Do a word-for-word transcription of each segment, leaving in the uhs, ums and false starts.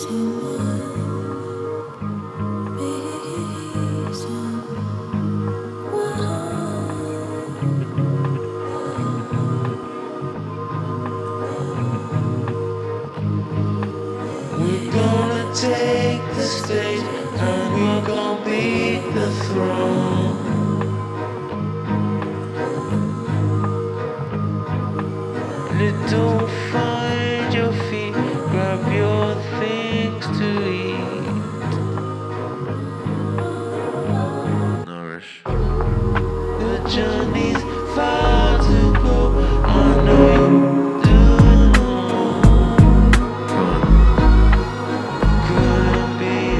We're gonna take the stage and we're gonna beat the throne. Little, find your feet, grab your things to eat. Nourish. The journey's far to go, I know you do know. Couldn't be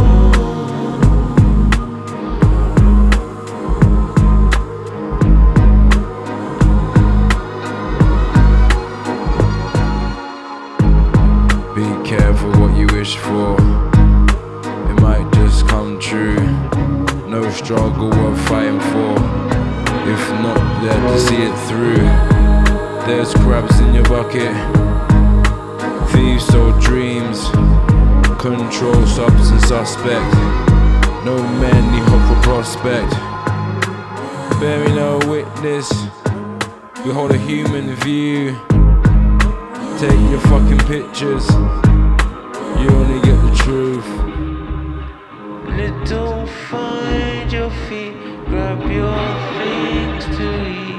Be careful what you wish for, it might just come true. No struggle worth fighting for, if not there to see it through. There's crabs in your bucket, thieves stole dreams, control substance suspect. No manly hope for prospect, bearing no witness, we hold a human view. Take your fucking pictures, you only get the truth. Little, find your feet, grab your things to eat.